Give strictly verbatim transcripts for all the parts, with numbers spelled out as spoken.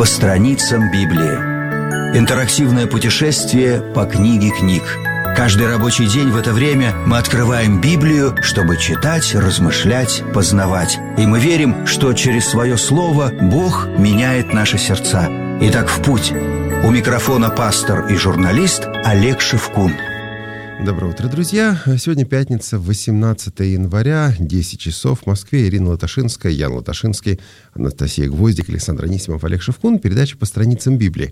страницам Библии. Интерактивное путешествие по книге книг. Каждый рабочий день в это время мы открываем Библию, чтобы читать, размышлять, познавать. И мы верим, что через свое слово Бог меняет наши сердца. Итак, в путь. У микрофона пастор и журналист Олег Шевкун. Доброе утро, друзья. Сегодня пятница, восемнадцатое января, десять часов в Москве. Ирина Латашинская, Ян Латашинский, Анастасия Гвоздик, Александр Анисимов, Олег Шевкун. Передача по страницам Библии.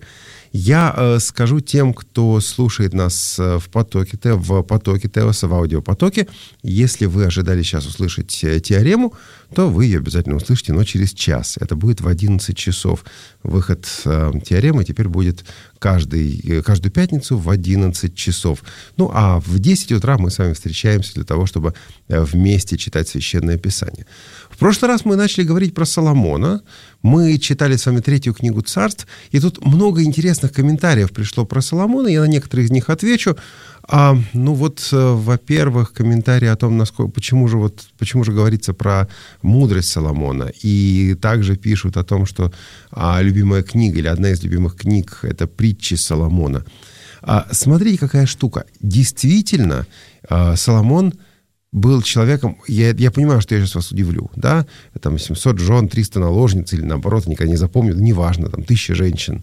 Я э, скажу тем, кто слушает нас в потоке, в потоке Теоса, в аудиопотоке, если вы ожидали сейчас услышать теорему, то вы ее обязательно услышите, но через час. Это будет в одиннадцать часов. Выход э, теоремы теперь будет каждый, каждую пятницу в одиннадцать часов. Ну, а в десять утра мы с вами встречаемся для того, чтобы вместе читать Священное Писание. В прошлый раз мы начали говорить про Соломона. Мы читали с вами третью книгу Царств, и тут много интересных комментариев пришло про Соломона. Я на некоторые из них отвечу. А, ну вот, во-первых, комментарии о том, насколько, почему же, вот, почему же говорится про мудрость Соломона. И также пишут о том, что а, любимая книга или одна из любимых книг – это притчи Соломона. А, смотрите, какая штука. Действительно, а, Соломон был человеком, я, я понимаю, что я сейчас вас удивлю, да, там семьсот жен, триста наложниц, или наоборот, никогда не запомню, неважно, там тысяча женщин.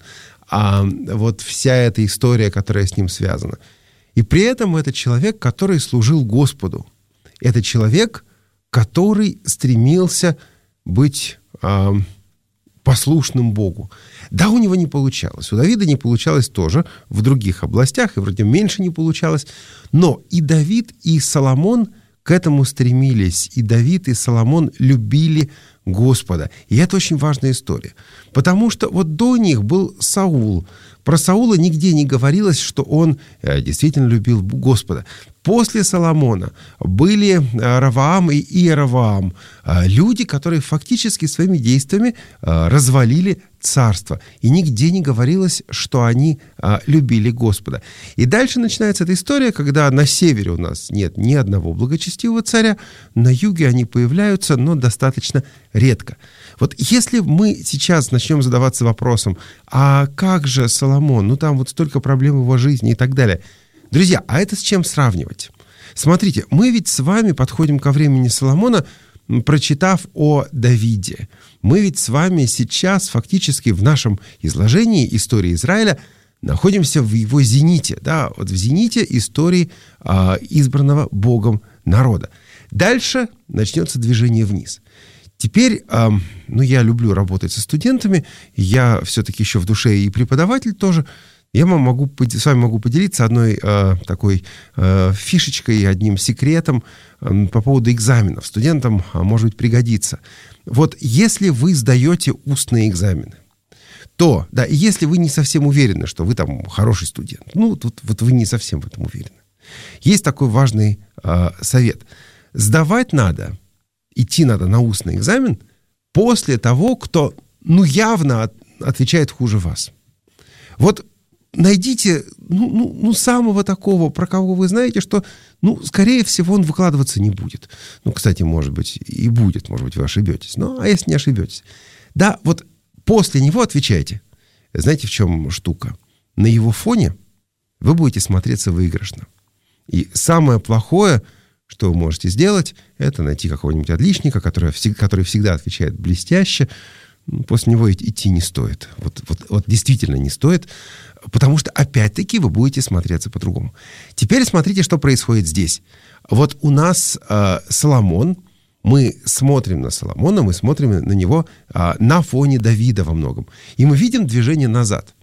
А вот вся эта история, которая с ним связана. И при этом это человек, который служил Господу. Это человек, который стремился быть а, послушным Богу. Да, у него не получалось. У Давида не получалось тоже в других областях, и вроде меньше не получалось. Но и Давид, и Соломон к этому стремились. И Давид, и Соломон любили Господа. И это очень важная история. Потому что вот до них был Саул. Про Саула нигде не говорилось, что он действительно любил Господа. После Соломона были Раваам и Иераваам, люди, которые фактически своими действиями развалили царство. И нигде не говорилось, что они любили Господа. И дальше начинается эта история, когда на севере у нас нет ни одного благочестивого царя, на юге они появляются, но достаточно редко. Вот если мы сейчас начнем задаваться вопросом, а как же Соломон, ну там вот столько проблем в его жизни и так далее. Друзья, а это с чем сравнивать? Смотрите, мы ведь с вами подходим ко времени Соломона, прочитав о Давиде. Мы ведь с вами сейчас фактически в нашем изложении истории Израиля находимся в его зените, да, вот в зените истории а, избранного Богом народа. Дальше начнется движение вниз. Теперь, э, ну, я люблю работать со студентами, я все-таки еще в душе и преподаватель тоже. Я вам могу, с вами могу поделиться одной э, такой э, фишечкой, одним секретом э, по поводу экзаменов. Студентам, а, может быть, пригодится. Вот если вы сдаете устные экзамены, то, да, и если вы не совсем уверены, что вы там хороший студент, ну, тут вот вы не совсем в этом уверены. Есть такой важный э, совет. Сдавать надо, идти надо на устный экзамен после того, кто, ну, явно от, отвечает хуже вас. Вот найдите, ну, ну, ну, самого такого, про кого вы знаете, что, ну, скорее всего, он выкладываться не будет. Ну, кстати, может быть, и будет, может быть, вы ошибетесь. Ну, а если не ошибетесь? Да, вот после него отвечайте. Знаете, в чем штука? На его фоне вы будете смотреться выигрышно. И самое плохое, что вы можете сделать, это найти какого-нибудь отличника, который, который всегда отвечает блестяще. После него идти не стоит. Вот, вот, вот действительно не стоит, потому что опять-таки вы будете смотреться по-другому. Теперь смотрите, что происходит здесь. Вот у нас э, Соломон, мы смотрим на Соломона, мы смотрим на него э, на фоне Давида во многом. И мы видим движение назад.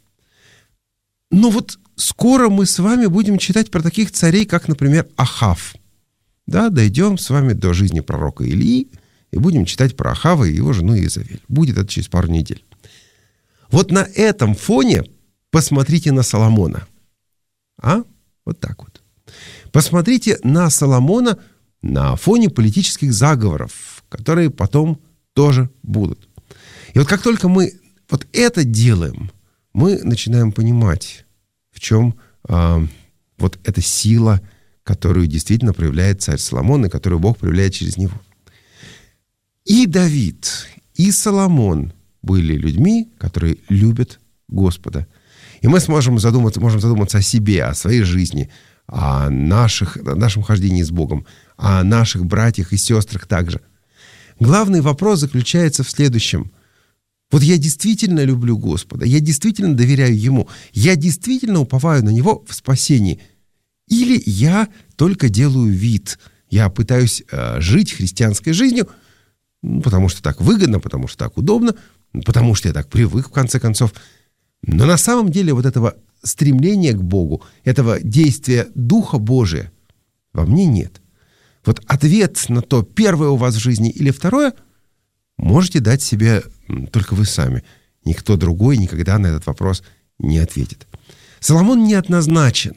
Но вот скоро мы с вами будем читать про таких царей, как, например, Ахав. Да, дойдем с вами до жизни пророка Илии и будем читать про Ахава и его жену Иезавель. Будет это через пару недель. Вот на этом фоне посмотрите на Соломона. А? Вот так вот. Посмотрите на Соломона на фоне политических заговоров, которые потом тоже будут. И вот как только мы вот это делаем, мы начинаем понимать, в чем а, вот эта сила, которую действительно проявляет царь Соломон, и которую Бог проявляет через него. И Давид, и Соломон были людьми, которые любят Господа. И мы сможем задуматься, можем задуматься о себе, о своей жизни, о наших, о нашем хождении с Богом, о наших братьях и сестрах также. Главный вопрос заключается в следующем. Вот я действительно люблю Господа, я действительно доверяю Ему, я действительно уповаю на Него в спасении. Или я только делаю вид, я пытаюсь э, жить христианской жизнью, ну, потому что так выгодно, потому что так удобно, потому что я так привык, в конце концов. Но на самом деле вот этого стремления к Богу, этого действия Духа Божия во мне нет. Вот ответ на то, первое у вас в жизни или второе, можете дать себе только вы сами. Никто другой никогда на этот вопрос не ответит. Соломон неоднозначен,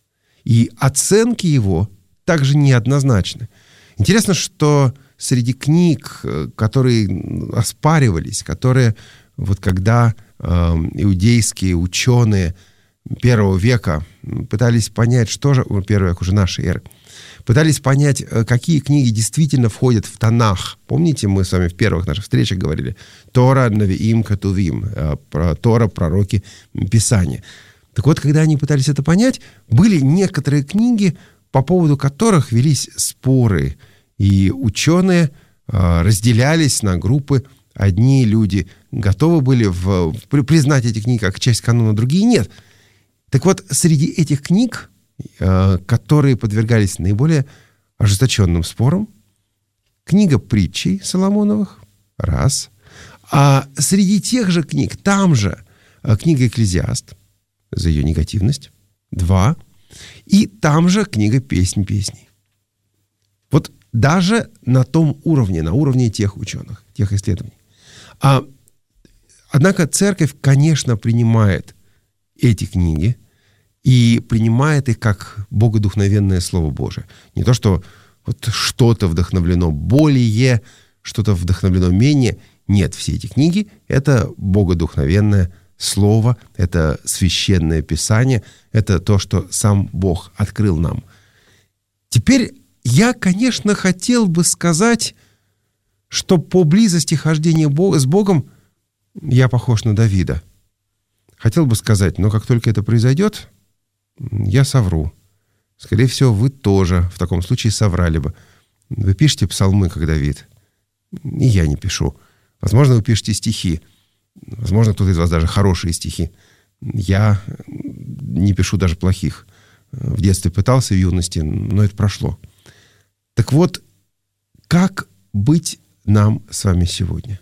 и оценки его также неоднозначны. Интересно, что среди книг, которые оспаривались, которые вот когда э, иудейские ученые первого века пытались понять, что же, первый век уже нашей эры, пытались понять, какие книги действительно входят в Танах. Помните, мы с вами в первых наших встречах говорили Тора, Навиим, Кетувим, про Тора, пророки, Писания. Так вот, когда они пытались это понять, были некоторые книги, по поводу которых велись споры, и ученые разделялись на группы. Одни люди готовы были в, признать эти книги как часть канона, другие нет. Так вот, среди этих книг, которые подвергались наиболее ожесточенным спорам, книга притчей Соломоновых, раз. А среди тех же книг, там же книга Экклезиаст, за ее негативность, два. И там же книга Песнь песней. Вот даже на том уровне, на уровне тех ученых, тех исследований. А, однако церковь, конечно, принимает эти книги и принимает их как богодухновенное Слово Божие. Не то, что вот что-то вдохновлено более, что-то вдохновлено менее. Нет, все эти книги — это богодухновенное Слово, это священное Писание, это то, что сам Бог открыл нам. Теперь я, конечно, хотел бы сказать, что по близости хождения с Богом я похож на Давида. Хотел бы сказать, но как только это произойдет, я совру. Скорее всего, вы тоже в таком случае соврали бы. Вы пишете псалмы, как Давид, и я не пишу. Возможно, вы пишете стихи. Возможно, кто-то из вас даже хорошие стихи. Я не пишу даже плохих. В детстве пытался, в юности, но это прошло. Так вот, как быть нам с вами сегодня?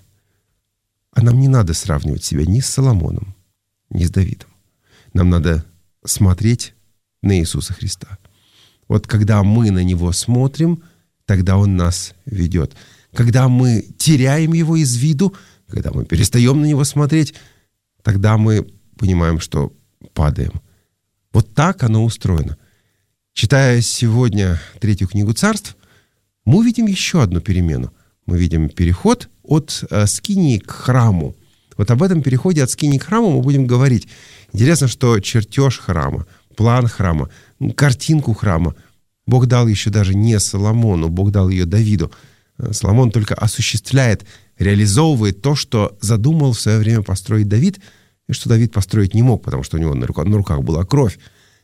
А нам не надо сравнивать себя ни с Соломоном, ни с Давидом. Нам надо смотреть на Иисуса Христа. Вот когда мы на Него смотрим, тогда Он нас ведет. Когда мы теряем Его из виду, когда мы перестаем на Него смотреть, тогда мы понимаем, что падаем. Вот так оно устроено. Читая сегодня третью книгу Царств, мы увидим еще одну перемену. Мы видим переход от э, скинии к храму. Вот об этом переходе от скинии к храму мы будем говорить. Интересно, что чертеж храма, план храма, картинку храма Бог дал еще даже не Соломону, Бог дал ее Давиду. Соломон только осуществляет, реализовывает то, что задумал в свое время построить Давид, и что Давид построить не мог, потому что у него на руках, на руках была кровь.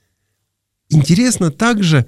Интересно также,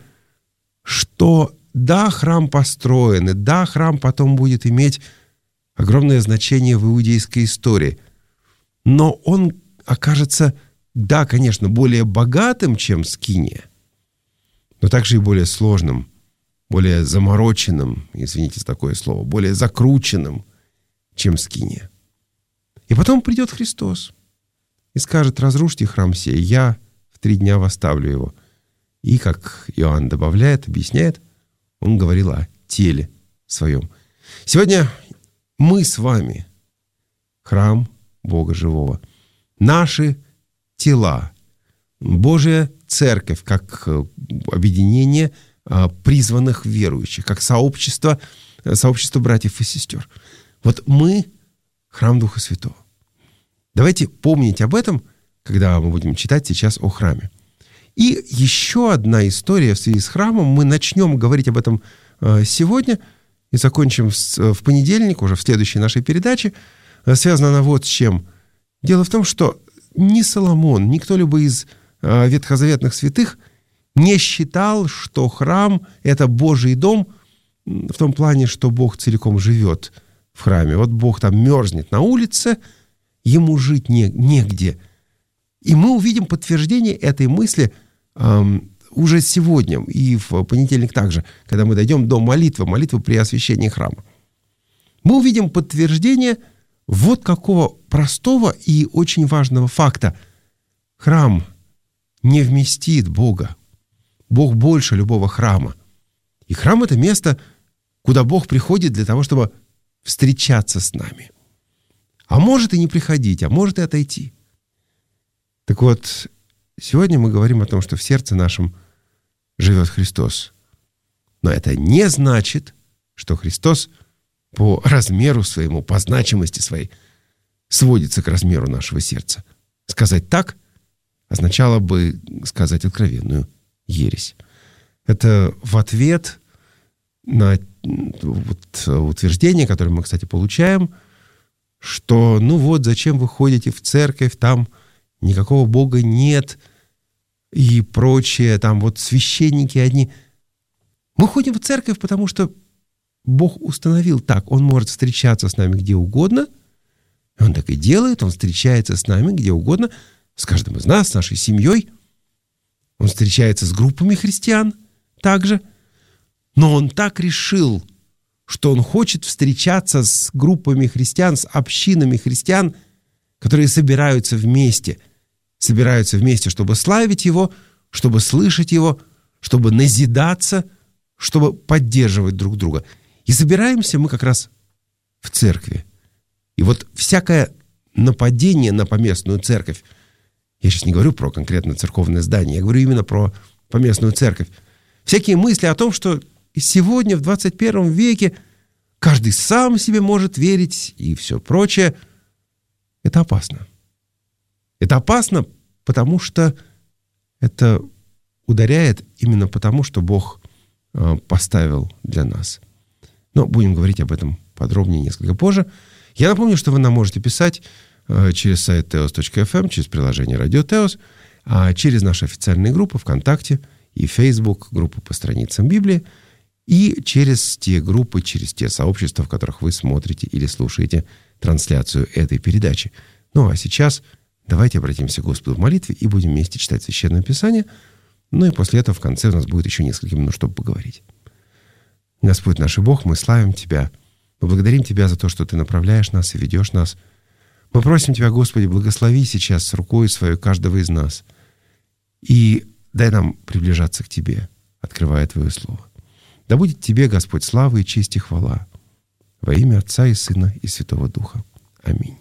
что да, храм построен, и да, храм потом будет иметь огромное значение в иудейской истории, но он окажется, да, конечно, более богатым, чем скиния, но также и более сложным, более замороченным, извините за такое слово, более закрученным, чем скиния. И потом придет Христос и скажет: разрушьте храм сей, я в три дня восставлю его. И, как Иоанн добавляет, объясняет, он говорил о теле своем. Сегодня мы с вами храм Бога живого. Наши тела, Божья церковь, как объединение призванных верующих, как сообщество, сообщество братьев и сестер. Вот мы храм Духа Святого. Давайте помнить об этом, когда мы будем читать сейчас о храме. И еще одна история в связи с храмом. Мы начнем говорить об этом сегодня и закончим в понедельник, уже в следующей нашей передаче. Связана она вот с чем. Дело в том, что ни Соломон, ни кто-либо из ветхозаветных святых не считал, что храм – это Божий дом в том плане, что Бог целиком живет в храме. Вот Бог там мерзнет на улице, ему жить не, негде. И мы увидим подтверждение этой мысли эм, уже сегодня и в понедельник также, когда мы дойдем до молитвы, молитвы при освящении храма. Мы увидим подтверждение вот какого простого и очень важного факта. Храм не вместит Бога. Бог больше любого храма. И храм – это место, куда Бог приходит для того, чтобы встречаться с нами. А может и не приходить, а может и отойти. Так вот, сегодня мы говорим о том, что в сердце нашем живет Христос. Но это не значит, что Христос по размеру своему, по значимости своей сводится к размеру нашего сердца. Сказать так означало бы сказать откровенную ересь. Это в ответ на вот утверждение, которое мы, кстати, получаем, что ну вот, зачем вы ходите в церковь, там никакого Бога нет и прочее, там вот священники одни. Мы ходим в церковь, потому что Бог установил так, Он может встречаться с нами где угодно, и Он так и делает, Он встречается с нами где угодно, с каждым из нас, с нашей семьей. Он встречается с группами христиан также. Но Он так решил, что Он хочет встречаться с группами христиан, с общинами христиан, которые собираются вместе. Собираются вместе, чтобы славить Его, чтобы слышать Его, чтобы назидаться, чтобы поддерживать друг друга. И собираемся мы как раз в церкви. И вот всякое нападение на поместную церковь, я сейчас не говорю про конкретно церковное здание, я говорю именно про поместную церковь. Всякие мысли о том, что сегодня, в двадцать первом веке, каждый сам себе может верить и все прочее, это опасно. Это опасно, потому что это ударяет именно потому, что Бог поставил для нас. Но будем говорить об этом подробнее несколько позже. Я напомню, что вы нам можете писать через сайт теос точка эф эм, через приложение «Радио Теос», а через наши официальные группы ВКонтакте и Facebook, группы по страницам Библии, и через те группы, через те сообщества, в которых вы смотрите или слушаете трансляцию этой передачи. Ну а сейчас давайте обратимся к Господу в молитве и будем вместе читать Священное Писание. Ну и после этого в конце у нас будет еще несколько минут, чтобы поговорить. Господь наш и Бог, мы славим Тебя. Мы благодарим Тебя за то, что Ты направляешь нас и ведешь нас. Мы просим Тебя, Господи, благослови сейчас рукой Своей каждого из нас. И дай нам приближаться к Тебе, открывая Твое Слово. Да будет Тебе, Господь, слава и честь и хвала. Во имя Отца и Сына и Святого Духа. Аминь.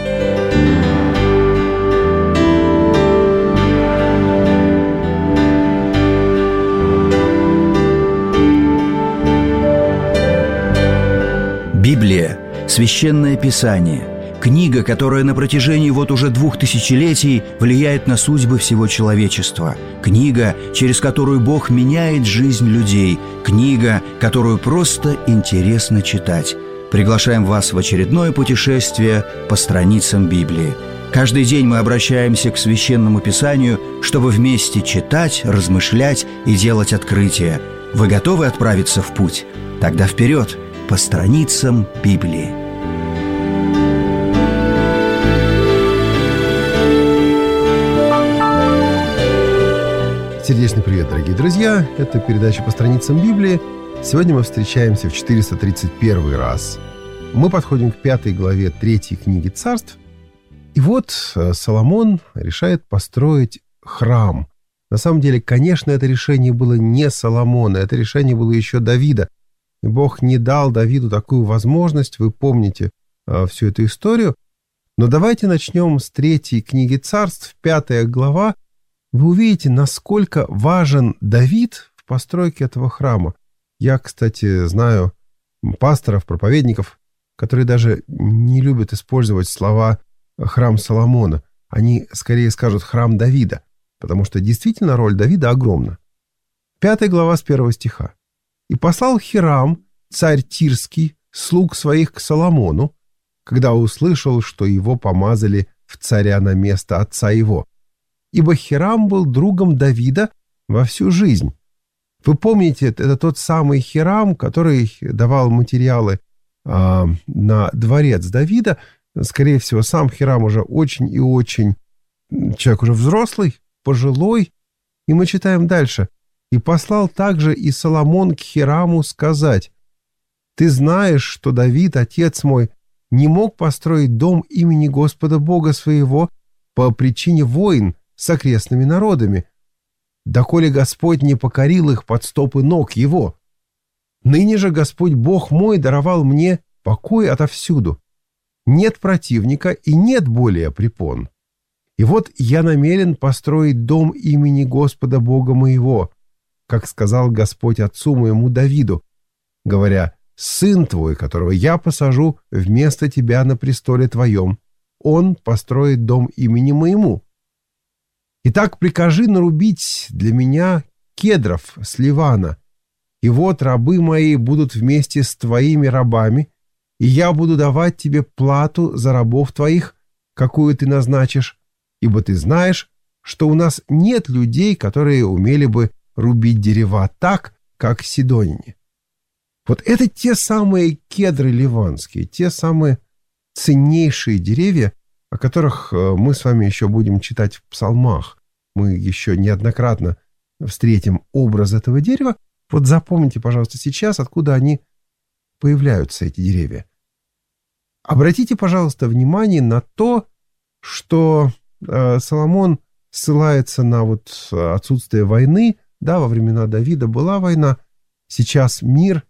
Библия – Священное Писание, книга, которая на протяжении вот уже двух тысячелетий влияет на судьбы всего человечества, книга, через которую Бог меняет жизнь людей, книга, которую просто интересно читать. Приглашаем вас в очередное путешествие по страницам Библии. Каждый день мы обращаемся к Священному Писанию, чтобы вместе читать, размышлять и делать открытия. Вы готовы отправиться в путь? Тогда вперед! По страницам Библии. Сердечный привет, дорогие друзья! Это передача «По страницам Библии». Сегодня мы встречаемся в четыреста тридцать первый раз. Мы подходим к пятой главе третьей книги Царств. И вот Соломон решает построить храм. На самом деле, конечно, это решение было не Соломона, это решение было еще Давида. И Бог не дал Давиду такую возможность, вы помните э, всю эту историю. Но давайте начнем с третьей книги Царств, пятая глава. Вы увидите, насколько важен Давид в постройке этого храма. Я, кстати, знаю пасторов, проповедников, которые даже не любят использовать слова «храм Соломона». Они скорее скажут «храм Давида», потому что действительно роль Давида огромна. Пятая глава с первого стиха. «И послал Хирам, царь Тирский, слуг своих к Соломону, когда услышал, что его помазали в царя на место отца его. Ибо Хирам был другом Давида во всю жизнь. Вы помните, это тот самый Хирам, который давал материалы а, на дворец Давида. Скорее всего, сам Хирам уже очень и очень человек уже взрослый, пожилой. И мы читаем дальше. «И послал также и Соломон к Хираму сказать: Ты знаешь, что Давид, отец мой, не мог построить дом имени Господа Бога своего по причине войн с окрестными народами, доколе Господь не покорил их под стопы ног его. Ныне же Господь Бог мой даровал мне покой отовсюду. Нет противника и нет более препон. И вот я намерен построить дом имени Господа Бога моего, как сказал Господь отцу моему Давиду, говоря: сын твой, которого я посажу вместо тебя на престоле твоем, он построит дом имени моему. Итак, прикажи нарубить для меня кедров с Ливана, и вот рабы мои будут вместе с твоими рабами, и я буду давать тебе плату за рабов твоих, какую ты назначишь, ибо ты знаешь, что у нас нет людей, которые умели бы рубить дерева так, как сидоняне. Вот это те самые кедры ливанские, те самые ценнейшие деревья, о которых мы с вами еще будем читать в псалмах. Мы еще неоднократно встретим образ этого дерева. Вот запомните, пожалуйста, сейчас, откуда они появляются, эти деревья. Обратите, пожалуйста, внимание на то, что э, Соломон ссылается на вот отсутствие войны. Да, во времена Давида была война, сейчас мир.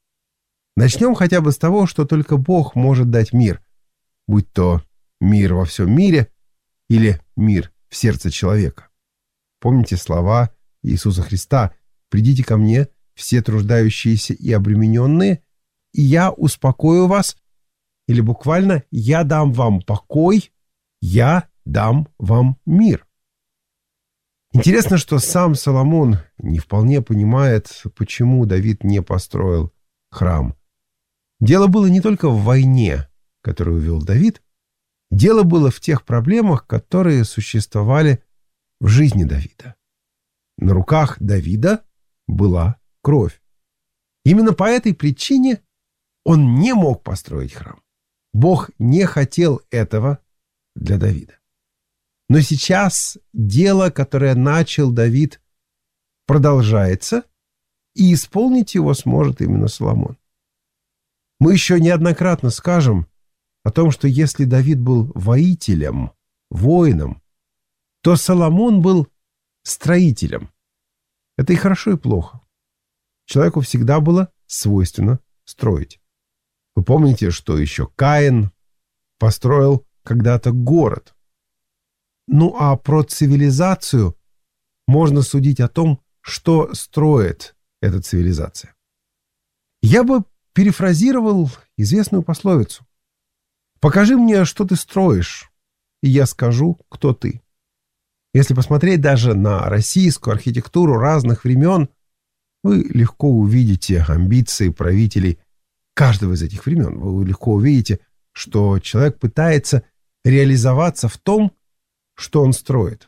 Начнем хотя бы с того, что только Бог может дать мир, будь то мир во всем мире или мир в сердце человека. Помните слова Иисуса Христа: «Придите ко мне, все труждающиеся и обремененные, и я успокою вас», или буквально «я дам вам покой, я дам вам мир». Интересно, что сам Соломон не вполне понимает, почему Давид не построил храм. Дело было не только в войне, которую вел Давид, дело было в тех проблемах, которые существовали в жизни Давида. На руках Давида была кровь. Именно по этой причине он не мог построить храм. Бог не хотел этого для Давида. Но сейчас дело, которое начал Давид, продолжается, и исполнить его сможет именно Соломон. Мы еще неоднократно скажем о том, что если Давид был воителем, воином, то Соломон был строителем. Это и хорошо, и плохо. Человеку всегда было свойственно строить. Вы помните, что еще Каин построил когда-то город. Ну а про цивилизацию можно судить о том, что строит эта цивилизация. Я бы перефразировал известную пословицу: «Покажи мне, что ты строишь, и я скажу, кто ты». Если посмотреть даже на российскую архитектуру разных времен, вы легко увидите амбиции правителей каждого из этих времен. Вы легко увидите, что человек пытается реализоваться в том, что он строит.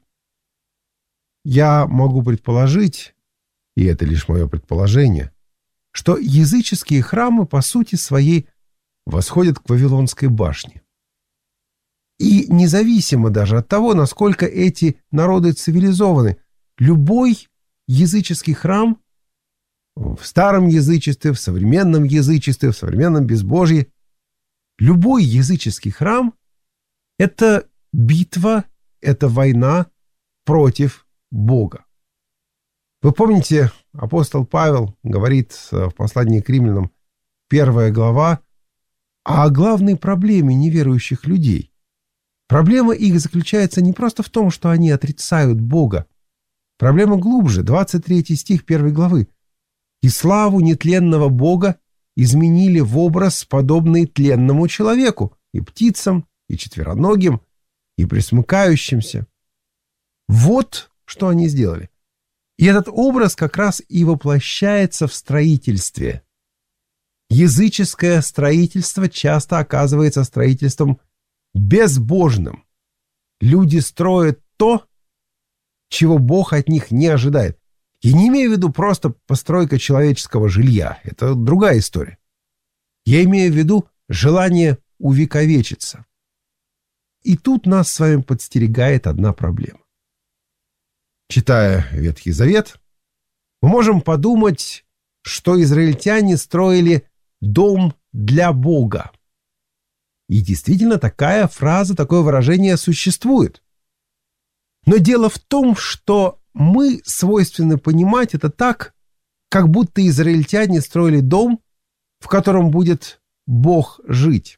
Я могу предположить, и это лишь мое предположение, что языческие храмы по сути своей восходят к Вавилонской башне. И независимо даже от того, насколько эти народы цивилизованы, любой языческий храм в старом язычестве, в современном язычестве, в современном безбожье, любой языческий храм — это битва, это война против Бога. Вы помните, апостол Павел говорит в послании к римлянам, первая глава, о главной проблеме неверующих людей. Проблема их заключается не просто в том, что они отрицают Бога. Проблема глубже, двадцать третий стих первой главы. «И славу нетленного Бога изменили в образ, подобный тленному человеку, и птицам, и четвероногим, и пресмыкающимся». Вот что они сделали. И этот образ как раз и воплощается в строительстве. языческое строительство часто оказывается строительством безбожным. Люди строят то, чего Бог от них не ожидает. Я не имею в виду просто постройка человеческого жилья. Это другая история. Я имею в виду желание увековечиться. И тут нас с вами подстерегает одна проблема. Читая Ветхий Завет, мы можем подумать, что израильтяне строили дом для Бога. И действительно, такая фраза, такое выражение существует. Но дело в том, что мы свойственны понимать это так, как будто израильтяне строили дом, в котором будет Бог жить.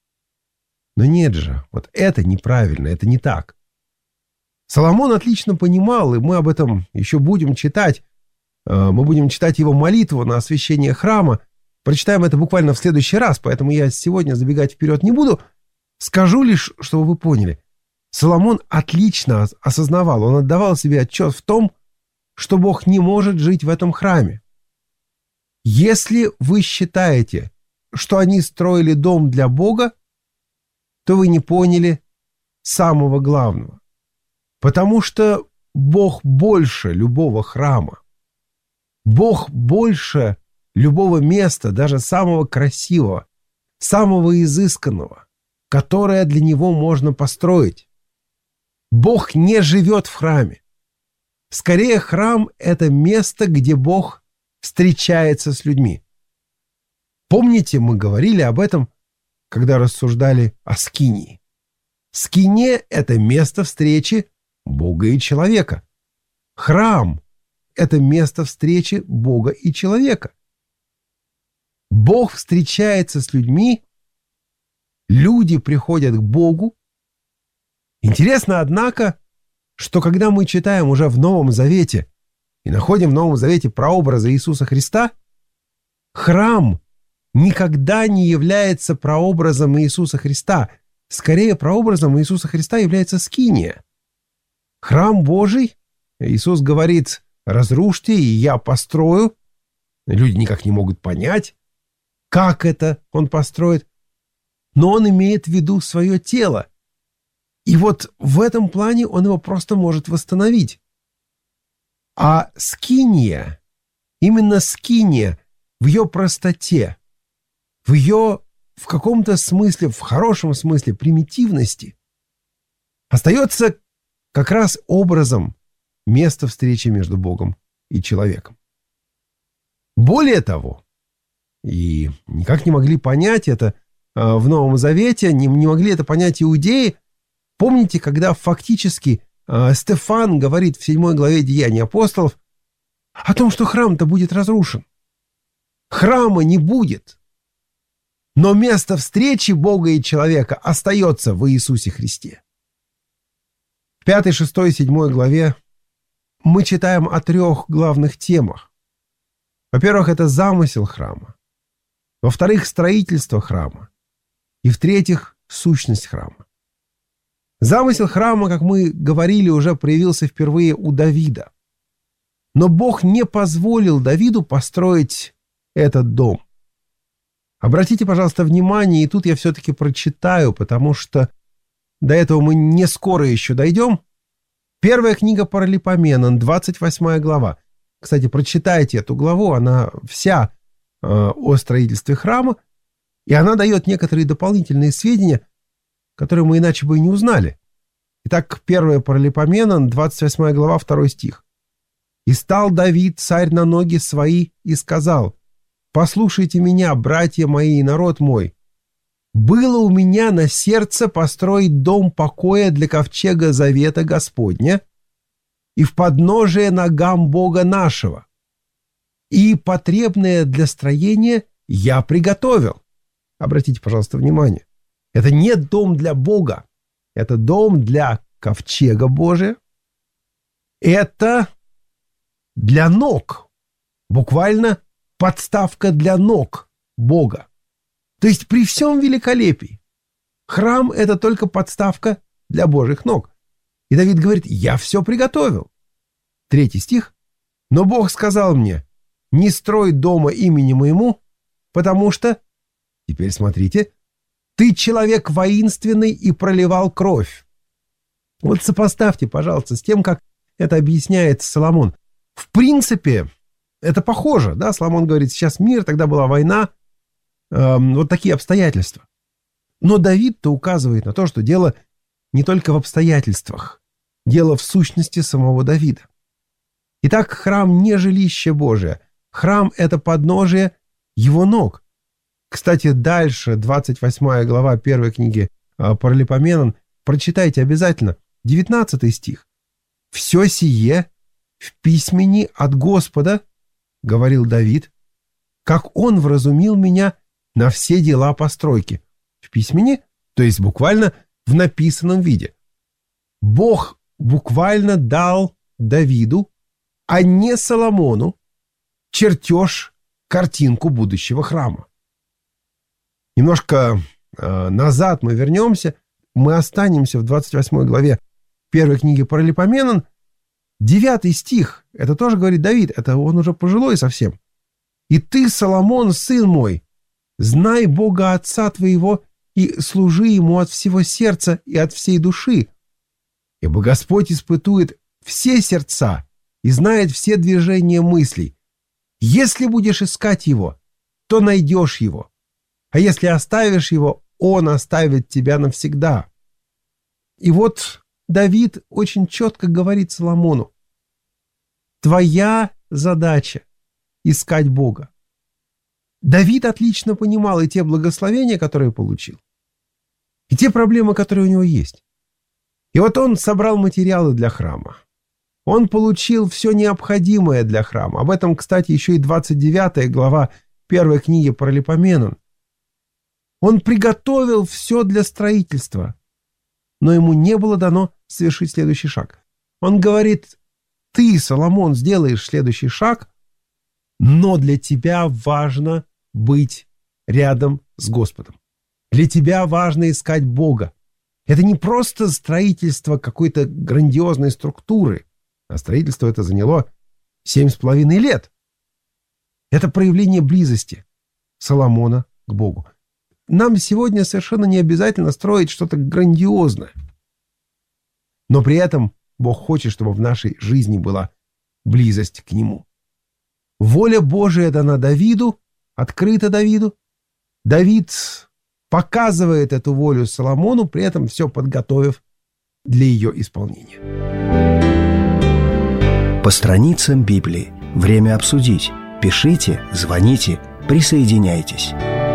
Но нет же, вот это неправильно, это не так. Соломон отлично понимал, и мы об этом еще будем читать. Мы будем читать его молитву на освящение храма. Прочитаем это буквально в следующий раз, поэтому я сегодня забегать вперед не буду. Скажу лишь, чтобы вы поняли. Соломон отлично осознавал, он отдавал себе отчет в том, что Бог не может жить в этом храме. Если вы считаете, что они строили дом для Бога, то вы не поняли самого главного. Потому что Бог больше любого храма. Бог больше любого места, даже самого красивого, самого изысканного, которое для Него можно построить. Бог не живет в храме. Скорее, храм — это место, где Бог встречается с людьми. Помните, мы говорили об этом, когда рассуждали о скинии. Скиния — это место встречи Бога и человека. Храм — это место встречи Бога и человека. Бог встречается с людьми, люди приходят к Богу. Интересно, однако, что когда мы читаем уже в Новом Завете и находим в Новом Завете прообразы Иисуса Христа, храм никогда не является прообразом Иисуса Христа. Скорее, прообразом Иисуса Христа является скиния. Храм Божий, Иисус говорит, разрушьте, и я построю. Люди никак не могут понять, как это он построит. Но он имеет в виду свое тело. И вот в этом плане он его просто может восстановить. А скиния, именно скиния в ее простоте, в ее в каком-то смысле, в хорошем смысле примитивности, остается как раз образом места встречи между Богом и человеком. Более того, и никак не могли понять это в Новом Завете, не, не могли это понять иудеи. Помните, когда фактически Стефан говорит в седьмой главе Деяний апостолов о том, что храм-то будет разрушен. Храма не будет. Но место встречи Бога и человека остается в Иисусе Христе. В пятой, шестой, седьмой главе мы читаем о трех главных темах. Во-первых, это замысел храма. Во-вторых, строительство храма. И в-третьих, сущность храма. Замысел храма, как мы говорили, уже проявился впервые у Давида. Но Бог не позволил Давиду построить этот дом. Обратите, пожалуйста, внимание, и тут я все-таки прочитаю, потому что до этого мы не скоро еще дойдем. Первая книга Паралипоменон, двадцать восьмая глава. Кстати, прочитайте эту главу, она вся э, о строительстве храма, и она дает некоторые дополнительные сведения, которые мы иначе бы и не узнали. Итак, первая Паралипоменон, двадцать восьмая глава, второй стих. «И стал Давид, царь, на ноги свои, и сказал: послушайте меня, братья мои и народ мой. Было у меня на сердце построить дом покоя для ковчега завета Господня и в подножие ногам Бога нашего. И потребное для строения я приготовил». Обратите, пожалуйста, внимание. Это не дом для Бога. Это дом для ковчега Божия. Это для ног. Буквально подставка для ног Бога. То есть при всем великолепии храм — это только подставка для Божьих ног. И Давид говорит: я все приготовил. Третий стих. «Но Бог сказал мне: не строй дома имени моему, потому что, теперь смотрите, ты человек воинственный и проливал кровь. Вот сопоставьте, пожалуйста, с тем, как это объясняет Соломон. В принципе, это похоже, да? Соломон говорит, сейчас мир, тогда была война, эм, вот такие обстоятельства. Но Давид-то указывает на то, что дело не только в обстоятельствах, дело в сущности самого Давида. Итак, храм не жилище Божие, храм — это подножие его ног. Кстати, дальше, двадцать восьмая глава первой книги Паралипоменон, прочитайте обязательно, девятнадцатый стих. «Все сие в письмени от Господа, — говорил Давид, — как он вразумил меня на все дела постройки». В письмени, то есть буквально в написанном виде. Бог буквально дал Давиду, а не Соломону, чертеж, картинку будущего храма. Немножко э, назад мы вернемся, мы останемся в двадцать восьмой главе первой книги Паралипоменон. Девятый стих, это тоже говорит Давид, это он уже пожилой совсем. «И ты, Соломон, сын мой, знай Бога Отца твоего и служи Ему от всего сердца и от всей души, ибо Господь испытует все сердца и знает все движения мыслей. Если будешь искать Его, то найдешь Его. А если оставишь Его, Он оставит тебя навсегда». И вот Давид очень четко говорит Соломону: твоя задача — искать Бога. Давид отлично понимал и те благословения, которые получил, и те проблемы, которые у него есть. И вот он собрал материалы для храма. Он получил все необходимое для храма. Об этом, кстати, еще и двадцать девятая глава первой книги Паралипоменон. Он приготовил все для строительства, но ему не было дано совершить следующий шаг. Он говорит: ты, Соломон, сделаешь следующий шаг, но для тебя важно быть рядом с Господом. Для тебя важно искать Бога. Это не просто строительство какой-то грандиозной структуры, а строительство это заняло семь с половиной лет. Это проявление близости Соломона к Богу. Нам сегодня совершенно не обязательно строить что-то грандиозное. Но при этом Бог хочет, чтобы в нашей жизни была близость к Нему. Воля Божия дана Давиду, открыта Давиду. Давид показывает эту волю Соломону, при этом все подготовив для ее исполнения. По страницам Библии. Время обсудить. Пишите, звоните, присоединяйтесь.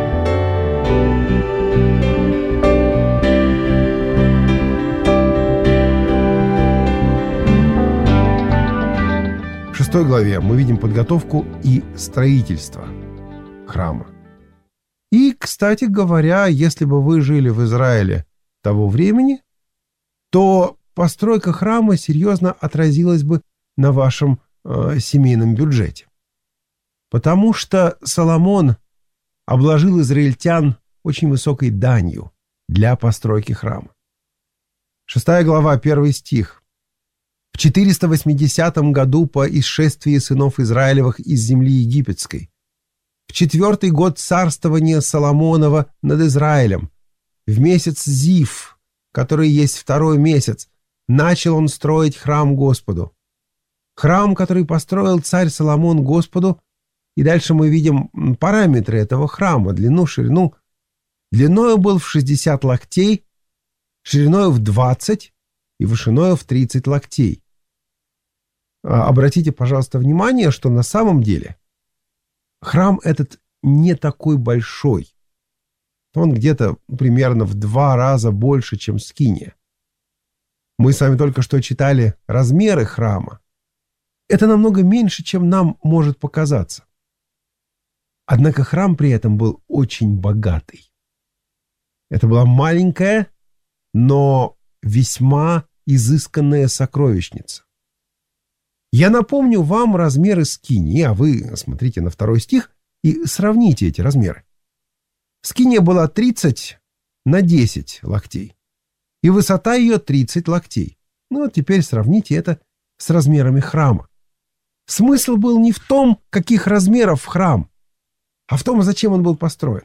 В шестой главе мы видим подготовку и строительство храма. И, кстати говоря, если бы вы жили в Израиле того времени, то постройка храма серьезно отразилась бы на вашем э, семейном бюджете. Потому что Соломон обложил израильтян очень высокой данью для постройки храма. Шестая глава, первый стих. В четыреста восьмидесятом году по исшествии сынов Израилевых из земли египетской, в четвертый год царствования Соломонова над Израилем, в месяц Зив, который есть второй месяц, начал он строить храм Господу. Храм, который построил царь Соломон Господу, и дальше мы видим параметры этого храма, длину, ширину. Длиною был в шестьдесят локтей, шириною в двадцать и вышиною в тридцать локтей. Обратите, пожалуйста, внимание, что на самом деле храм этот не такой большой. Он где-то примерно в два раза больше, чем скиния. Мы с вами только что читали размеры храма. Это намного меньше, чем нам может показаться. Однако храм при этом был очень богатый. Это была маленькая, но весьма изысканная сокровищница. Я напомню вам размеры скинии, а вы смотрите на второй стих и сравните эти размеры. Скиния была тридцать на десять локтей, и высота ее тридцать локтей. Ну, а теперь сравните это с размерами храма. Смысл был не в том, каких размеров храм. а в том, зачем он был построен.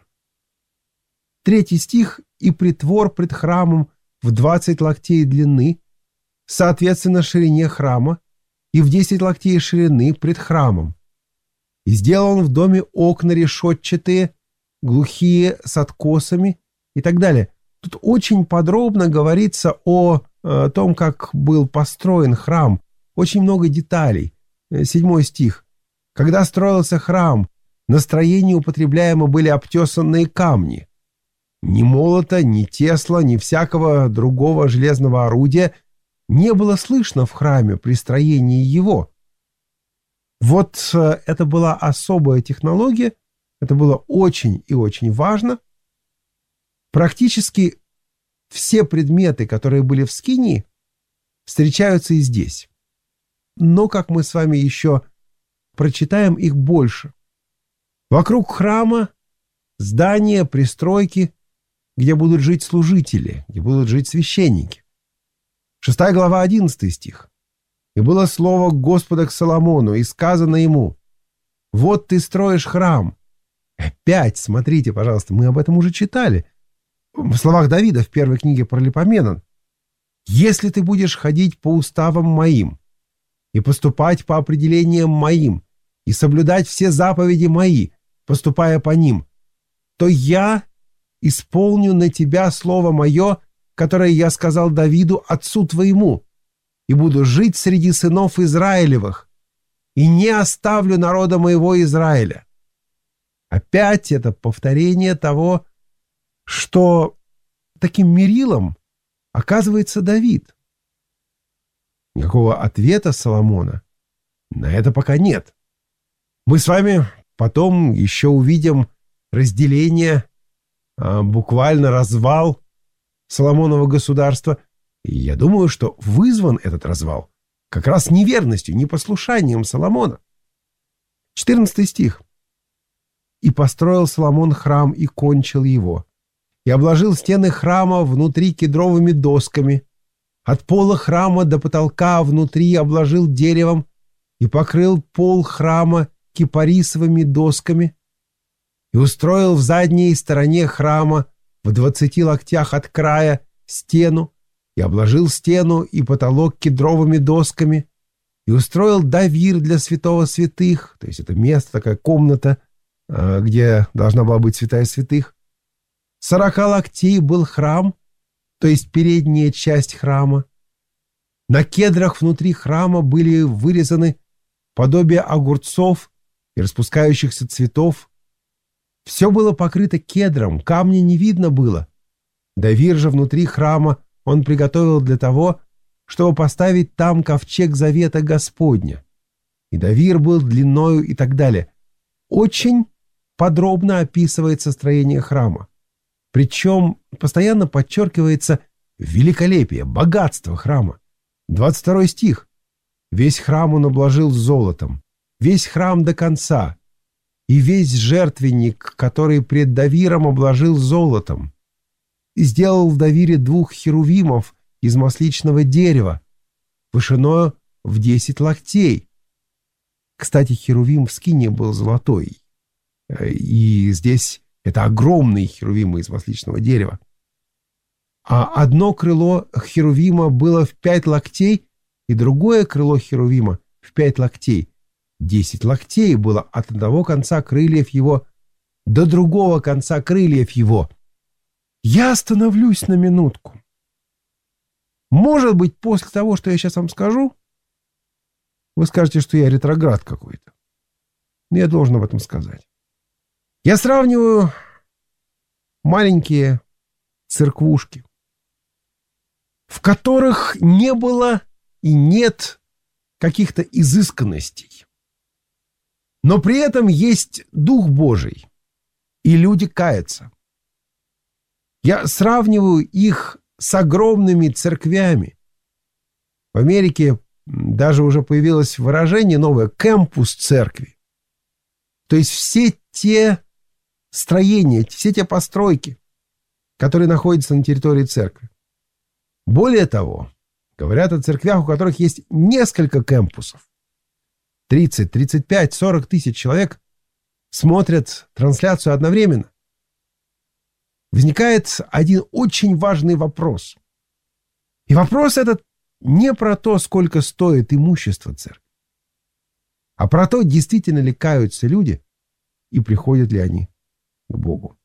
Третий стих: «И притвор пред храмом в двадцать локтей длины, соответственно ширине храма, и в десять локтей ширины пред храмом. И сделал он в доме окна решетчатые, глухие, с откосами», и так далее. Тут очень подробно говорится о, о том, как был построен храм. Очень много деталей. Седьмой стих. «Когда строился храм, на строении употребляемо были обтесанные камни. Ни молота, ни тесла, ни всякого другого железного орудия не было слышно в храме при строении его». Вот это была особая технология, это было очень и очень важно. Практически все предметы, которые были в скинии, встречаются и здесь. Но, как мы с вами еще прочитаем, их больше. Вокруг храма здания, пристройки, где будут жить служители, где будут жить священники. Шестая глава, одиннадцатый стих. «И было слово Господа к Соломону, и сказано ему: вот ты строишь храм». Опять, смотрите, пожалуйста, мы об этом уже читали. В словах Давида в первой книге Паралипоменон: «Если ты будешь ходить по уставам моим и поступать по определениям моим и соблюдать все заповеди мои, поступая по ним, то я исполню на тебя слово мое, которое я сказал Давиду, отцу твоему, и буду жить среди сынов Израилевых, и не оставлю народа моего Израиля». Опять это повторение того, что таким мерилом оказывается Давид. Никакого ответа Соломона на это пока нет. Мы с вами потом еще увидим разделение, буквально развал Соломонова государства. И я думаю, что вызван этот развал как раз неверностью, непослушанием Соломона. четырнадцатый стих. «И построил Соломон храм и кончил его, и обложил стены храма внутри кедровыми досками, от пола храма до потолка внутри обложил деревом и покрыл пол храма кипарисовыми досками, и устроил в задней стороне храма в двадцати локтях от края стену, и обложил стену и потолок кедровыми досками, и устроил давир для святого святых», то есть это место, такая комната, где должна была быть святая святых. Сорока локтей был храм, то есть передняя часть храма. На кедрах внутри храма были вырезаны подобие огурцов и распускающихся цветов. Все было покрыто кедром, камня не видно было. Давир же внутри храма он приготовил для того, чтобы поставить там ковчег завета Господня. И давир был длиною и так далее. Очень подробно описывается строение храма. Причем постоянно подчеркивается великолепие, богатство храма. двадцать второй стих. «Весь храм он обложил золотом, весь храм до конца, и весь жертвенник, который пред давиром, обложил золотом. И сделал в давире двух херувимов из масличного дерева, вышиною в десять локтей». Кстати, херувим в скинии был золотой. И здесь это огромные херувимы из масличного дерева. А одно крыло херувима было в пять локтей, и другое крыло херувима в пять локтей. Десять локтей было от одного конца крыльев его до другого конца крыльев его. Я остановлюсь на минутку. Может быть, после того, что я сейчас вам скажу, вы скажете, что я ретроград какой-то. Но я должен об этом сказать. Я сравниваю маленькие церквушки, в которых не было и нет каких-то изысканностей. Но при этом есть Дух Божий, и люди каются. Я сравниваю их с огромными церквями. В Америке даже уже появилось выражение новое — «кэмпус церкви». То есть все те строения, все те постройки, которые находятся на территории церкви. Более того, говорят о церквях, у которых есть несколько кэмпусов. тридцать, тридцать пять, сорок тысяч человек смотрят трансляцию одновременно, возникает один очень важный вопрос. И вопрос этот не про то, сколько стоит имущество церкви, а про то, действительно ли каются люди и приходят ли они к Богу.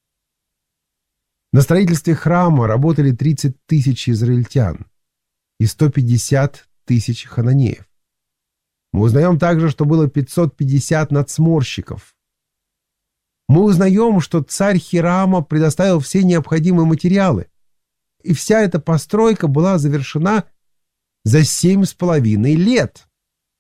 На строительстве храма работали тридцать тысяч израильтян и сто пятьдесят тысяч хананеев. Мы узнаем также, что было пятьсот пятьдесят надсмотрщиков. Мы узнаем, что царь Хирама предоставил все необходимые материалы, и вся эта постройка была завершена за семь с половиной лет.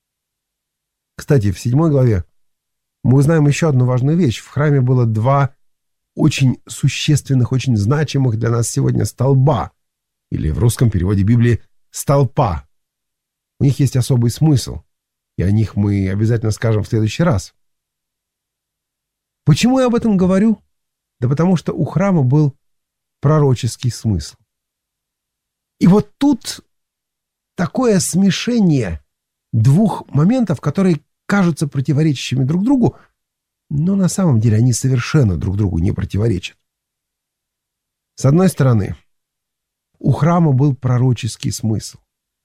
Кстати, в седьмой главе мы узнаем еще одну важную вещь. В храме было два очень существенных, очень значимых для нас сегодня столба, или в русском переводе Библии столпа. У них есть особый смысл, и о них мы обязательно скажем в следующий раз. Почему я об этом говорю? Да потому что у храма был пророческий смысл. И вот тут такое смешение двух моментов, которые кажутся противоречащими друг другу, но на самом деле они совершенно друг другу не противоречат. С одной стороны, у храма был пророческий смысл.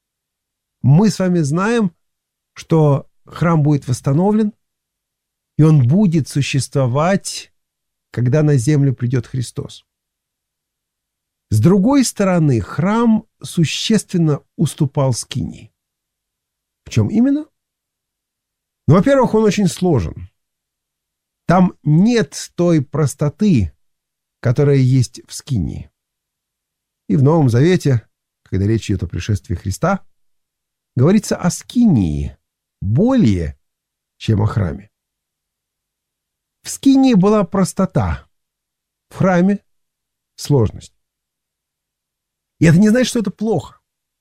Мы с вами знаем, что храм будет восстановлен, и он будет существовать, когда на землю придет Христос. С другой стороны, храм существенно уступал скинии. В чем именно? Ну, во-первых, он очень сложен. Там нет той простоты, которая есть в скинии. И в Новом Завете, когда речь идет о пришествии Христа, говорится о скинии более, чем о храме. В скинии была простота, в храме — сложность. И это не значит, что это плохо.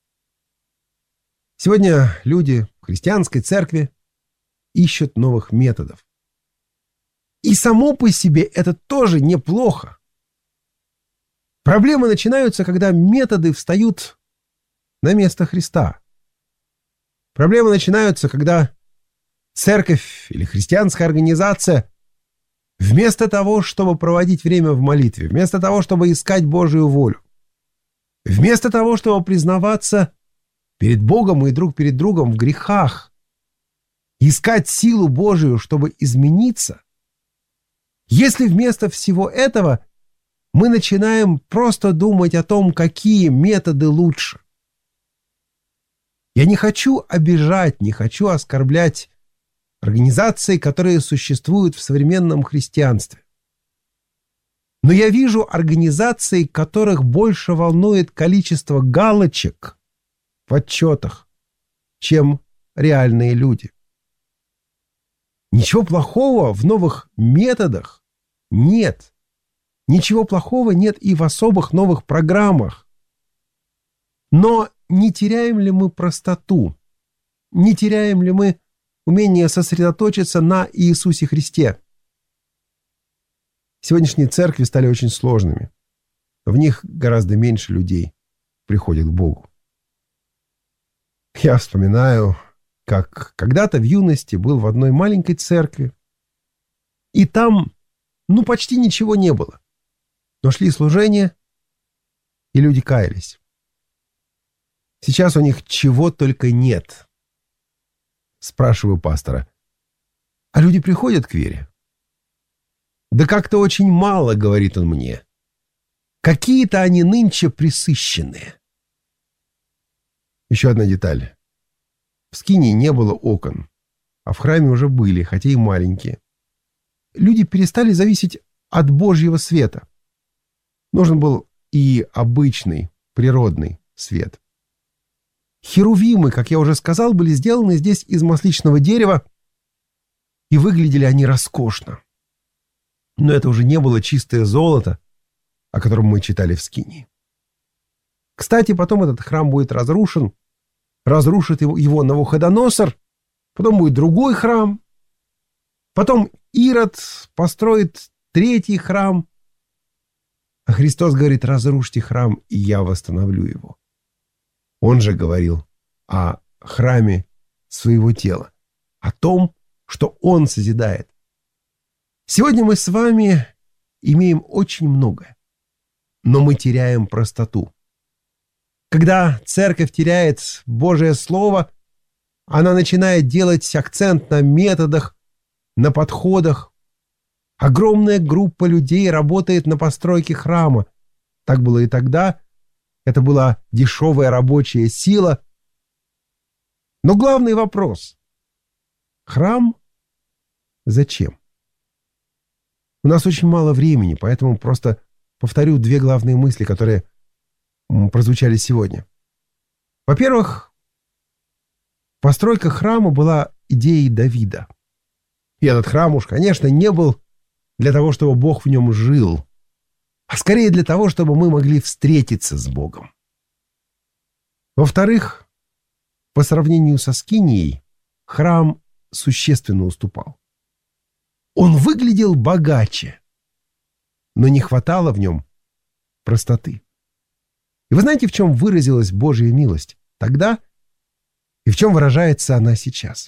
Сегодня люди в христианской церкви ищут новых методов. И само по себе это тоже неплохо. Проблемы начинаются, когда методы встают на место Христа. Проблемы начинаются, когда церковь или христианская организация вместо того, чтобы проводить время в молитве, вместо того, чтобы искать Божию волю, вместо того, чтобы признаваться перед Богом и друг перед другом в грехах, искать силу Божию, чтобы измениться, если вместо всего этого мы начинаем просто думать о том, какие методы лучше. Я не хочу обижать, не хочу оскорблять организации, которые существуют в современном христианстве. Но я вижу организации, которых больше волнует количество галочек в отчетах, чем реальные люди. Ничего плохого в новых методах нет. Ничего плохого нет и в особых новых программах. Но не теряем ли мы простоту? Не теряем ли мы умение сосредоточиться на Иисусе Христе? Сегодняшние церкви стали очень сложными. В них гораздо меньше людей приходит к Богу. Я вспоминаю, как когда-то в юности был в одной маленькой церкви, и там, ну, почти ничего не было. Но шли служения, и люди каялись. Сейчас у них чего только нет. Спрашиваю пастора: а люди приходят к вере? Да как-то очень мало, говорит он мне. Какие-то они нынче пресыщенные. Еще одна деталь. В скинии не было окон, а в храме уже были, хотя и маленькие. Люди перестали зависеть от Божьего света. Нужен был и обычный, природный свет. Херувимы, как я уже сказал, были сделаны здесь из масличного дерева, и выглядели они роскошно. Но это уже не было чистое золото, о котором мы читали в скинии. Кстати, потом этот храм будет разрушен, разрушит его, его Навуходоносор, потом будет другой храм, потом Ирод построит третий храм, а Христос говорит: разрушьте храм, и я восстановлю его. Он же говорил о храме своего тела, о том, что Он созидает. Сегодня мы с вами имеем очень многое, но мы теряем простоту. Когда церковь теряет Божие Слово, она начинает делать акцент на методах, на подходах. Огромная группа людей работает на постройке храма. Так было и тогда. Это была дешевая рабочая сила. Но главный вопрос — храм зачем? У нас очень мало времени, поэтому просто повторю две главные мысли, которые прозвучали сегодня. Во-первых, постройка храма была идеей Давида. И этот храм уж, конечно, не был для того, чтобы Бог в нем жил, а скорее для того, чтобы мы могли встретиться с Богом. Во-вторых, по сравнению со Скинией, храм существенно уступал. Он выглядел богаче, но не хватало в нем простоты. И вы знаете, в чем выразилась Божья милость тогда и в чем выражается она сейчас?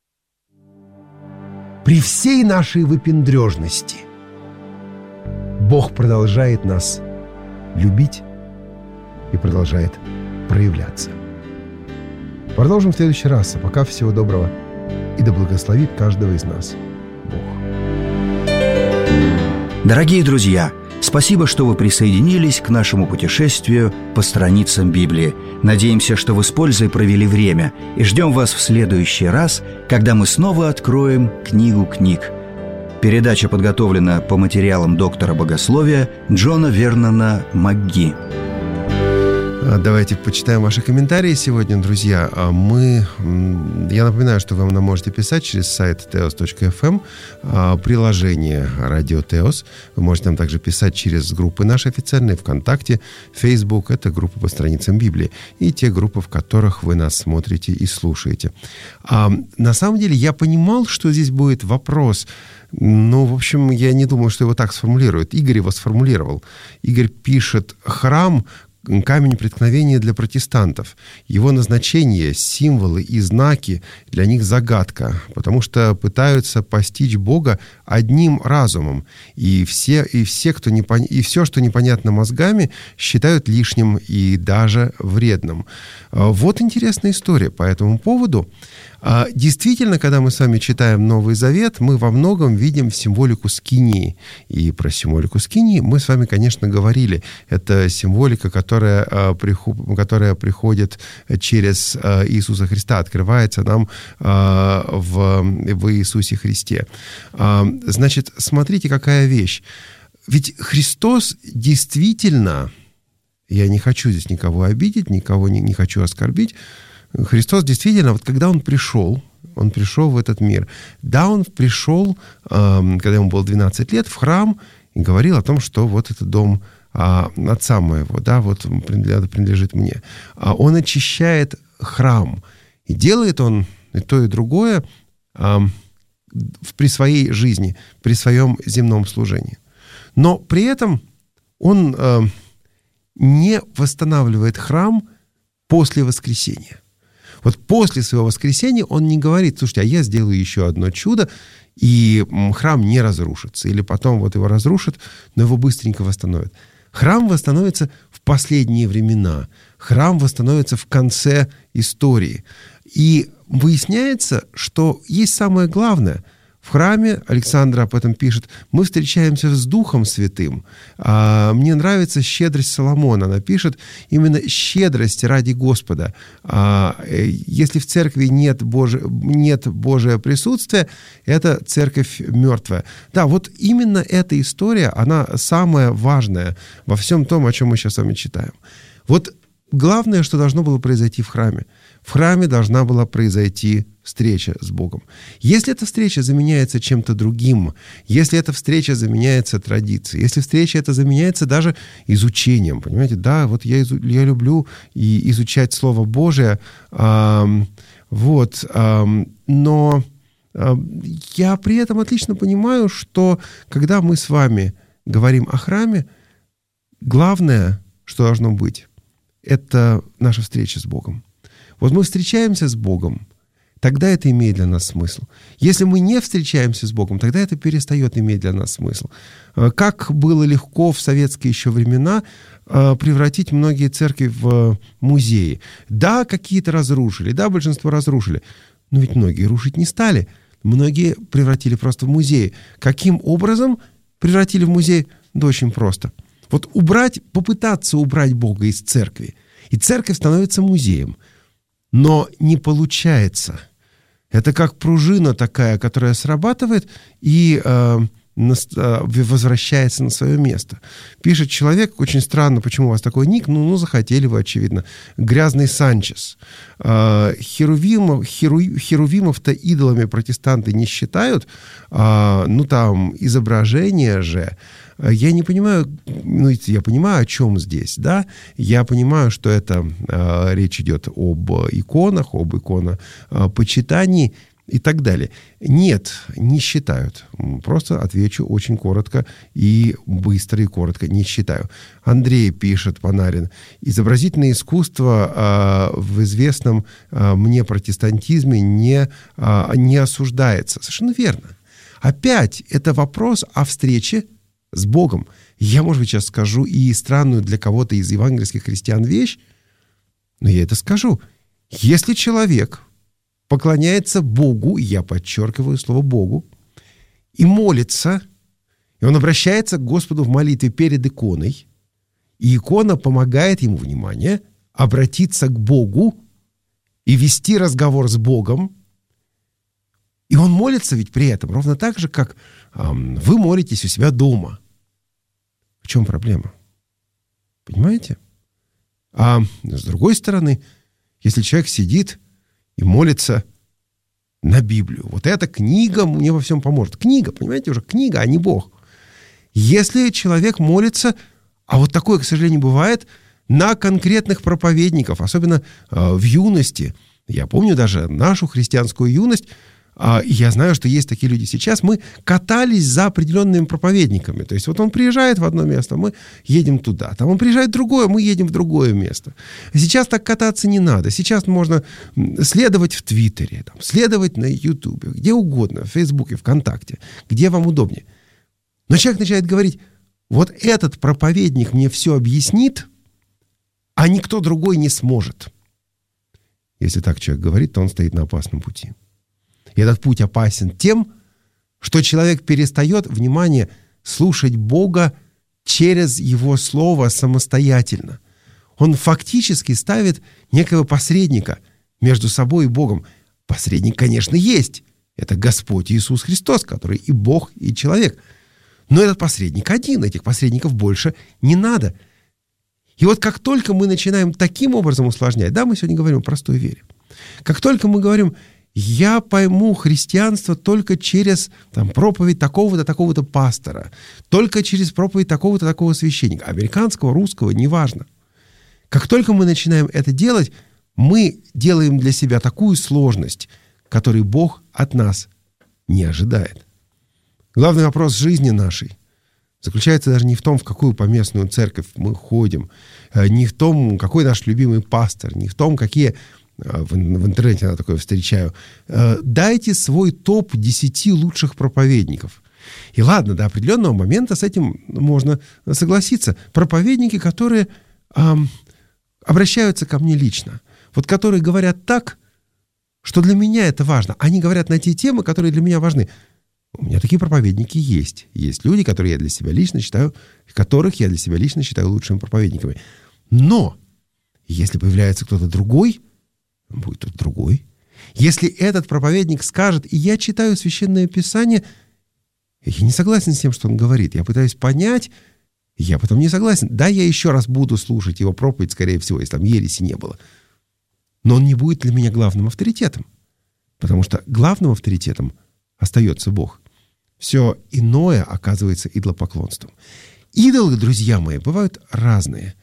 При всей нашей выпендрежности Бог продолжает нас любить и продолжает проявляться. Продолжим в следующий раз, а пока всего доброго и да благословит каждого из нас Бог. Дорогие друзья, спасибо, что вы присоединились к нашему путешествию по страницам Библии. Надеемся, что вы с пользой провели время, и ждем вас в следующий раз, когда мы снова откроем книгу книг. Передача подготовлена по материалам доктора богословия Джона Вернона МакГи. Давайте почитаем ваши комментарии сегодня, друзья. Мы, я напоминаю, что вы нам можете писать через сайт теос точка эф эм, приложение «Радио Теос». Вы можете нам также писать через группы наши официальные, ВКонтакте, Facebook. Это группы по страницам Библии. И те группы, в которых вы нас смотрите и слушаете. А, на самом деле, я понимал, что здесь будет вопрос. Ну, в общем, я не думал, что его так сформулируют. Игорь его сформулировал. Игорь пишет: «Храм — камень преткновения для протестантов. Его назначение, символы и знаки для них загадка, потому что пытаются постичь Бога одним разумом. И все, и все, кто не пон... и все, что непонятно мозгами, считают лишним и даже вредным». Вот интересная история по этому поводу. Действительно, когда мы с вами читаем Новый Завет, мы во многом видим символику Скинии. И про символику Скинии мы с вами, конечно, говорили. Это символика, которая, которая приходит через Иисуса Христа, открывается нам в, в Иисусе Христе. Значит, смотрите, какая вещь. Ведь Христос действительно, я не хочу здесь никого обидеть, никого не, не хочу оскорбить, Христос действительно, вот когда Он пришел, Он пришел в этот мир. Да, Он пришел, когда Ему было двенадцать лет, в храм и говорил о том, что вот этот дом отца моего, да, вот принадлежит мне. Он очищает храм. И делает Он и то, и другое при своей жизни, при своем земном служении. Но при этом Он не восстанавливает храм после воскресения. Вот после своего воскресения Он не говорит: слушайте, а я сделаю еще одно чудо, и храм не разрушится. Или потом вот его разрушат, но его быстренько восстановят. Храм восстановится в последние времена. Храм восстановится в конце истории. И выясняется, что есть самое главное. В храме, Александра об этом пишет, мы встречаемся с Духом Святым. А, мне нравится щедрость Соломона. Она пишет именно щедрость ради Господа. А, если в церкви нет, Божие, нет Божие присутствия, это церковь мертвая. Да, вот именно эта история, она самая важная во всем том, о чем мы сейчас с вами читаем. Вот главное, что должно было произойти в храме. В храме должна была произойти встреча с Богом. Если эта встреча заменяется чем-то другим, если эта встреча заменяется традицией, если встреча эта заменяется даже изучением, понимаете, да, вот я, изу, я люблю и изучать Слово Божие, э, вот, э, но э, я при этом отлично понимаю, что когда мы с вами говорим о храме, главное, что должно быть, это наша встреча с Богом. Вот мы встречаемся с Богом, тогда это имеет для нас смысл. Если мы не встречаемся с Богом, тогда это перестает иметь для нас смысл. Как было легко в советские еще времена превратить многие церкви в музеи. Да, какие-то разрушили, да, большинство разрушили, но ведь многие рушить не стали. Многие превратили просто в музеи. Каким образом превратили в музей? Да очень просто. Вот убрать, попытаться убрать Бога из церкви, и церковь становится музеем. Но не получается. Это как пружина такая, которая срабатывает и э, возвращается на свое место. Пишет человек, очень странно, почему у вас такой ник, ну, ну захотели вы, очевидно. Грязный Санчес. Э, херувимов, херу, херувимов-то идолами протестанты не считают. Э, ну, там, изображение же. Я не понимаю, ну, я понимаю, о чем здесь, да? Я понимаю, что это э, речь идет об иконах, об иконопочитании и так далее. Нет, не считают. Просто отвечу очень коротко и быстро и коротко. Не считаю. Андрей пишет, Панарин, изобразительное искусство э, в известном э, мне протестантизме не, э, не осуждается. Совершенно верно. Опять это вопрос о встрече с Богом. Я, может быть, сейчас скажу и странную для кого-то из евангельских христиан вещь, но я это скажу. Если человек поклоняется Богу, я подчеркиваю слово Богу, и молится, и он обращается к Господу в молитве перед иконой, и икона помогает ему, внимание, обратиться к Богу и вести разговор с Богом, и он молится ведь при этом ровно так же, как эм, вы молитесь у себя дома. В чем проблема? Понимаете? А с другой стороны, если человек сидит и молится на Библию, вот эта книга мне во всем поможет. Книга, понимаете, уже книга, а не Бог. Если человек молится, а вот такое, к сожалению, бывает, на конкретных проповедников, особенно э, в юности. Я помню даже нашу христианскую юность, я знаю, что есть такие люди сейчас. Мы катались за определенными проповедниками. То есть вот он приезжает в одно место, мы едем туда. Там он приезжает в другое, мы едем в другое место. Сейчас так кататься не надо. Сейчас можно следовать в Твиттере, там, следовать на Ютубе, где угодно, в Фейсбуке, ВКонтакте, где вам удобнее. Но человек начинает говорить, вот этот проповедник мне все объяснит, а никто другой не сможет. Если так человек говорит, то он стоит на опасном пути. И этот путь опасен тем, что человек перестает, внимание, слушать Бога через Его Слово самостоятельно. Он фактически ставит некого посредника между собой и Богом. Посредник, конечно, есть. Это Господь Иисус Христос, который и Бог, и человек. Но этот посредник один, этих посредников больше не надо. И вот как только мы начинаем таким образом усложнять, да, мы сегодня говорим о простой вере, как только мы говорим, я пойму христианство только через там, проповедь такого-то, такого-то пастора, только через проповедь такого-то, такого священника, американского, русского, неважно. Как только мы начинаем это делать, мы делаем для себя такую сложность, которую Бог от нас не ожидает. Главный вопрос жизни нашей заключается даже не в том, в какую поместную церковь мы ходим, не в том, какой наш любимый пастор, не в том, какие... В, в интернете я такое встречаю. Дайте свой топ десяти лучших проповедников. И ладно, до определенного момента с этим можно согласиться. Проповедники, которые эм, обращаются ко мне лично. Вот которые говорят так, что для меня это важно. Они говорят на те темы, которые для меня важны. У меня такие проповедники есть. Есть люди, которые я для себя лично считаю, которых я для себя лично считаю лучшими проповедниками. Но если появляется кто-то другой, будет тут другой. Если этот проповедник скажет, и я читаю Священное Писание, я не согласен с тем, что он говорит. Я пытаюсь понять, я потом не согласен. Да, я еще раз буду слушать его проповедь, скорее всего, если там ереси не было. Но он не будет для меня главным авторитетом. Потому что главным авторитетом остается Бог. Все иное оказывается идолопоклонством. Идолы, друзья мои, бывают разные.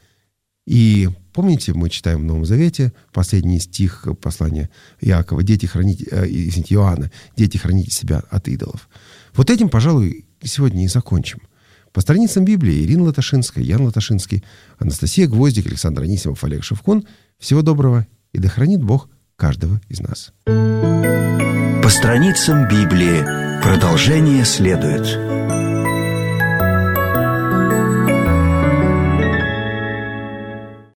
И помните, мы читаем в Новом Завете последний стих послания Иакова: «Дети, храните, извините, Иоанна, дети, храните себя от идолов». Вот этим, пожалуй, сегодня и закончим. По страницам Библии Ирина Латашинская, Ян Латашинский, Анастасия Гвоздик, Александр Анисимов, Олег Шевкун. Всего доброго, и да хранит Бог каждого из нас. По страницам Библии. Продолжение следует.